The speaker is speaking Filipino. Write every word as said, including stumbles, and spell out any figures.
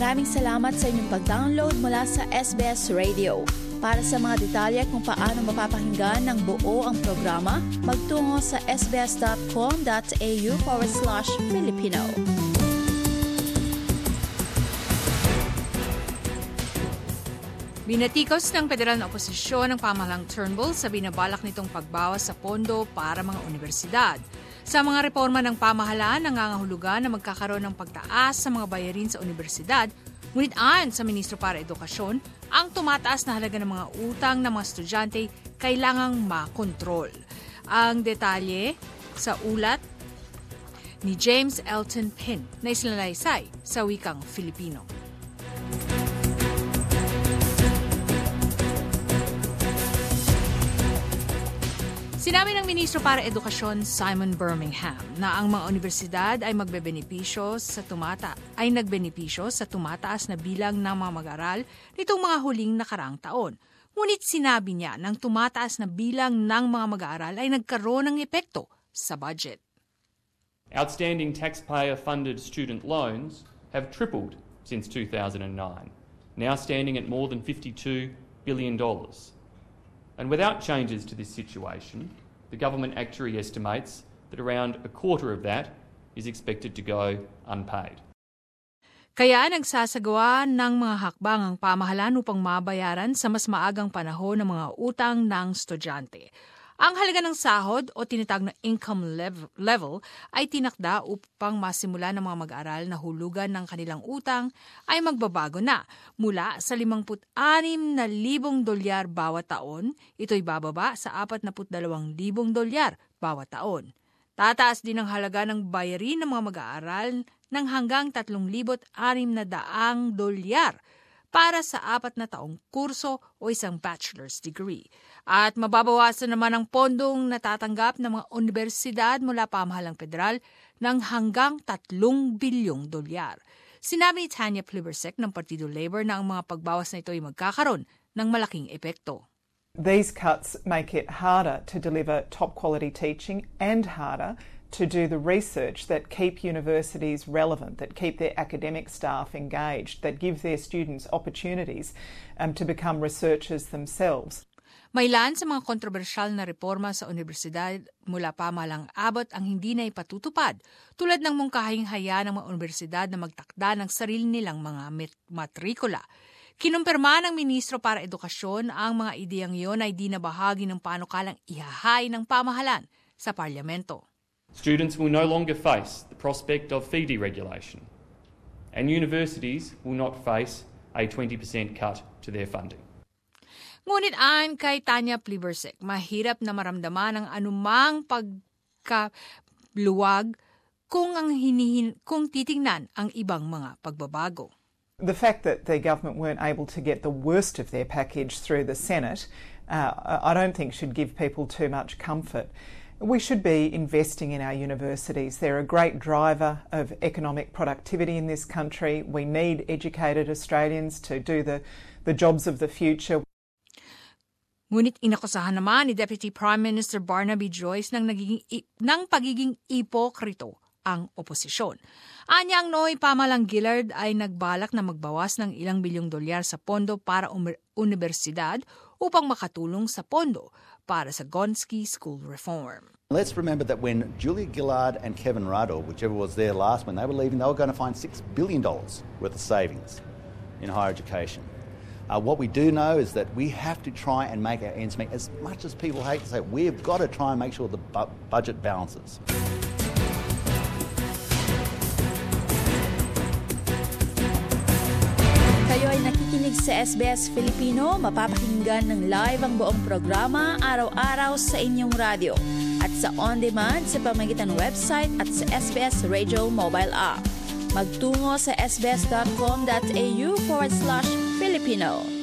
Maraming salamat sa inyong pag-download mula sa S B S Radio. Para sa mga detalye kung paano mapapakinggan ng buo ang programa, magtungo sa sbs.com.au forward slash Filipino. Binatikos ng federal na oposisyon ng pamahalang Turnbull sa binabalak nitong pagbawas sa pondo para mga universidad. Sa mga reforma ng pamahalaan, nangangahulugan na magkakaroon ng pagtaas sa mga bayarin sa universidad, ngunit ayon sa Ministro para Edukasyon, ang tumataas na halaga ng mga utang ng mga estudyante kailangang makontrol. Ang detalye sa ulat ni James Elton Pin na isinalaysay sa wikang Filipino. Sinabi ng Ministro para Edukasyon Simon Birmingham na ang mga universidad ay magbebenepisyo sa tumata ay nagbenepisyo sa tumataas na bilang ng mga mag-aral nitong mga huling nakaraang taon. Ngunit sinabi niya ng tumataas na bilang ng mga mag-aaral ay nagkaroon ng epekto sa budget. Outstanding taxpayer-funded student loans have tripled since two thousand nine, now standing at more than fifty-two billion dollars. And without changes to this situation, the government actuary estimates that around a quarter of that is expected to go unpaid. Kaya nagsasagawa ng mga hakbang ang pamahalaan upang mabayaran sa mas maagang panahon ng mga utang ng estudyante. Ang halaga ng sahod o tinatawag na income level ay tinakda upang masimula ng mga mag-aaral na hulugan ng kanilang utang ay magbabago na. Mula sa limangput anim na libong dolyar bawat taon, ito'y bababa sa apat na dalawang libong dolyar bawat taon. Tataas din ang halaga ng bayarin ng mga mag-aaral ng hanggang tatlong libot anim na daang dolyar para sa apat na taong kurso o isang bachelor's degree. At mababawasan naman ang pondong natatanggap ng mga universidad mula pamahalang federal ng hanggang tatlong bilyong dolyar. Sinabi ni Tanya Plibersek ng Partido Labor na ang mga pagbawas na ito ay magkakaroon ng malaking epekto. These cuts make it harder to deliver top-quality teaching and harder to do the research that keep universities relevant, that keep their academic staff engaged, that give their students opportunities um, to become researchers themselves. May ilan sa mga kontrobersyal na reforma sa universidad mula pamahalang abot ang hindi na ipatutupad, tulad ng mungkahing haya ng mga universidad na magtakda ng sarili nilang mga matrikula. Kinumpirma ng Ministro para Edukasyon ang mga ideyang iyon ay di na bahagi ng panukalang ihahay ng pamahalan sa parlamento. Students will no longer face the prospect of fee deregulation, and universities will not face a twenty percent cut to their funding. Ngunit ayon kay Tanya Plibersek, mahirap na maramdaman ang anumang pagkaluwag kung ang hinihin kung titingnan ang ibang mga pagbabago. The fact that the government weren't able to get the worst of their package through the Senate, uh, I don't think should give people too much comfort. We should be investing in our universities. They're a great driver of economic productivity in this country. We need educated Australians to do the, the jobs of the future. Ngunit inakusahan naman ni Deputy Prime Minister Barnaby Joyce ng, nagiging, ng pagiging ipokrito ang oposisyon. Anya ang Noy Pamalang Gillard ay nagbalak na magbawas ng ilang bilyong dolyar sa pondo para um- universidad upang makatulong sa pondo para sa Gonski School Reform. Let's remember that when Julia Gillard and Kevin Rudd, or whichever was there last when they were leaving, they were going to find six billion dollars worth of savings in higher education. Uh, what we do know is that we have to try and make our ends meet. As much as people hate to say it, we've got to try and make sure the bu- budget balances. Kayo ay nakikinig sa S B S Filipino, mapapakinggan ng live ang buong programa araw-araw sa inyong radyo at sa on-demand sa pamamagitan ng website at sa S B S Radio mobile app. Magtungo sa sbs.com.au forward slash Filipino.